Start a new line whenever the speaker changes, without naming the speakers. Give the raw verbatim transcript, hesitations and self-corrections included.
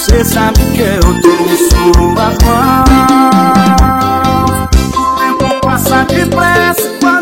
Você sabe que eu tô em sua mão. O tempo passa depressa.